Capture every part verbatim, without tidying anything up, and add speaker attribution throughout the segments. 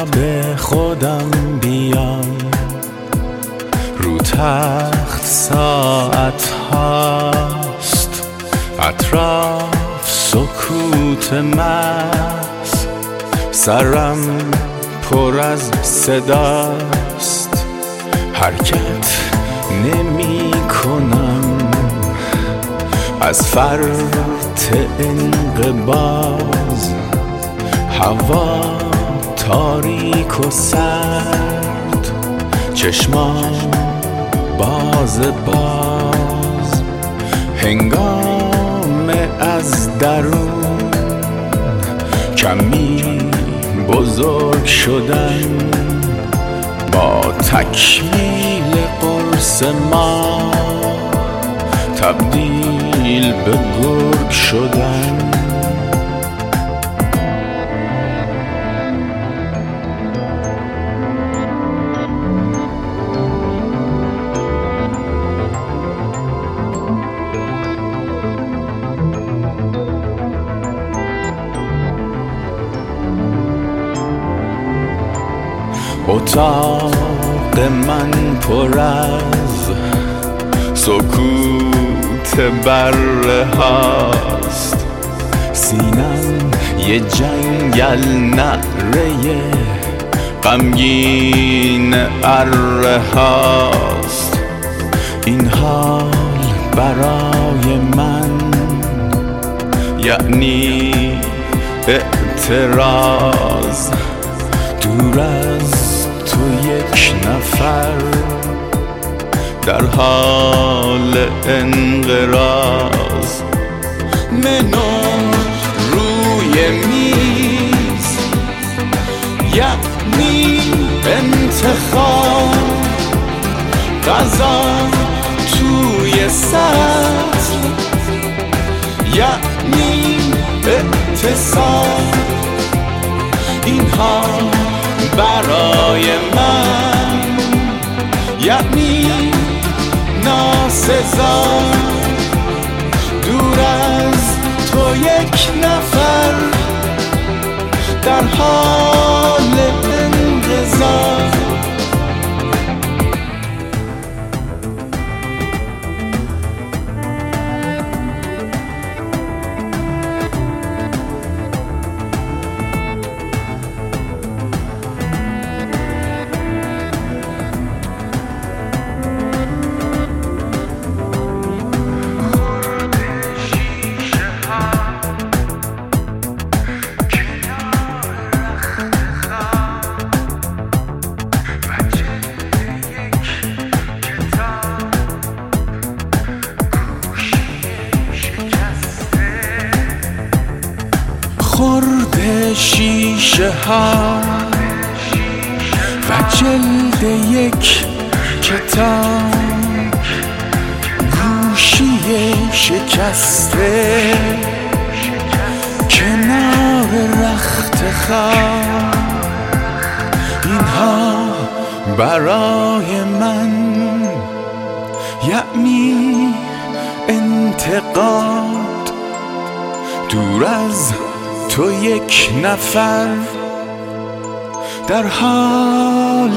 Speaker 1: تا به خودم بیام. رو تخت ساعت هاست، اطراف سکوت محض، سرم پر از صداست، حرکت نمی کنم از فرط انقباض. هوا تاریک و سرد، چشمام باز باز، هنگام از درون کمی بزرگ شدن، با تکمیل قرص ما تبدیل به گرگ شدن. اتاق من پر از سکوت بره هاست، سینم یه جنگل نعره غمگین اره هاست. این حال برای من یعنی اعتراض، دور از تو یک نفر در حال انقراض. منو روی میز یعنی انتخاب، غذا توی سطل یعنی اعتصاب. اینها برای من یعنی ناسزا، دور از تو یک نفر در حال انقضا. خورد شیشه ها و جلد یک کتاب، گوشی شکسته کنار رخت خواب. اینها برای من یعنی انتقاد، دور از تو یک نفر در حال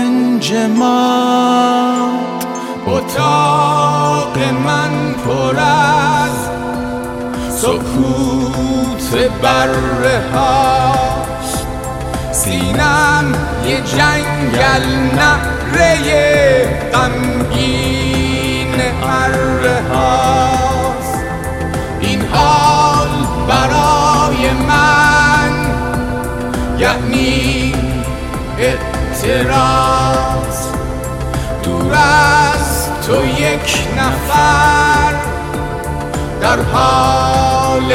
Speaker 1: انجماد. اتاق من پر از سکوت بره هاست، سینم یه جنگل نعره غمگین اره هاست. این حال برای من یعنی اعتراض، دور از تو یک نفر در حال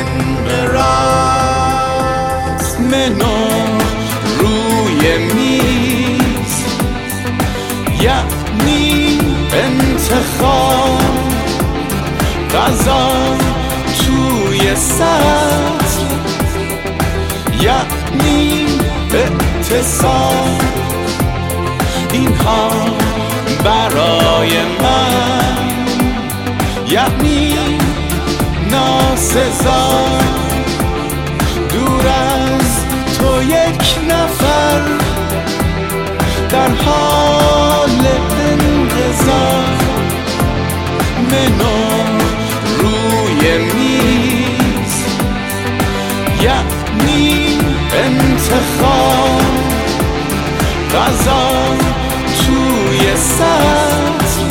Speaker 1: انقراض. منو روی میز یعنی انتخاب، غذا توی سطل یعنی اعتصاب. اینها برای من یعنی ناسزا، دور از تو یک نفر نفر در حال انتظار، منو روی میز یعنی انتخاب، غذا توی سطل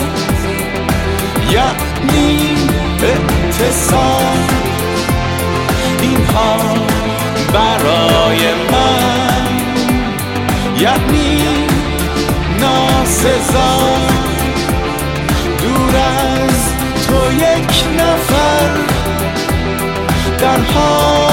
Speaker 1: یعنی اتصال. اینها برای من یعنی ناسزا، دور از تو یک نفر در حال